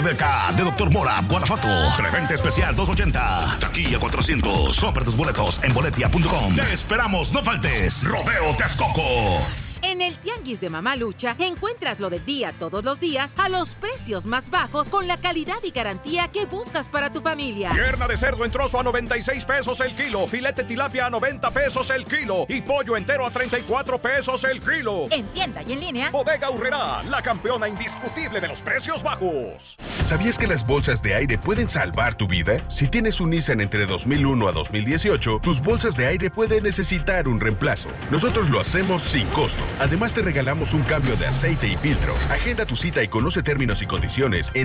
BBK de Dr. Mora, Guanajuato. Preventa especial 280. Taquilla 400. Compra tus boletos en boletia.com. Te esperamos, no faltes. Rodeo Texcoco. En el Tianguis de Mamalucha encuentras lo del día todos los días a los precios más bajos con la calidad y garantía que buscas para tu familia. Pierna de cerdo en trozo a 96 pesos el kilo, filete tilapia a 90 pesos el kilo y pollo entero a 34 pesos el kilo. En tienda y en línea, Bodega Aurrerá, la campeona indiscutible de los precios bajos. ¿Sabías que las bolsas de aire pueden salvar tu vida? Si tienes un Nissan entre 2001 a 2018, tus bolsas de aire pueden necesitar un reemplazo. Nosotros lo hacemos sin costo. Además, te regalamos un cambio de aceite y filtro. Agenda tu cita y conoce términos y condiciones en